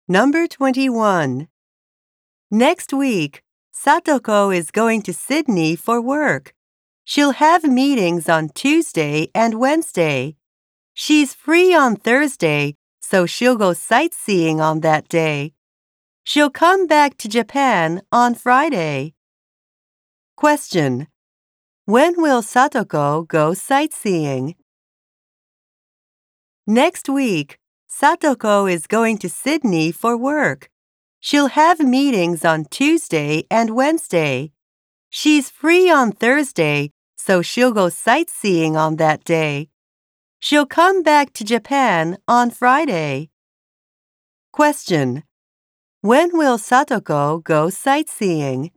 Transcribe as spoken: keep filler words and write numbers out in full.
Number twenty-one. Next week, Satoko is going to Sydney for work. She'll have meetings on Tuesday and Wednesday. She's free on Thursday, so she'll go sightseeing on that day. She'll come back to Japan on Friday. Question. When will Satoko go sightseeing? Next week, Satoko is going to Sydney for work. She'll have meetings on Tuesday and Wednesday. She's free on Thursday, so she'll go sightseeing on that day. She'll come back to Japan on Friday. Question. When will Satoko go sightseeing?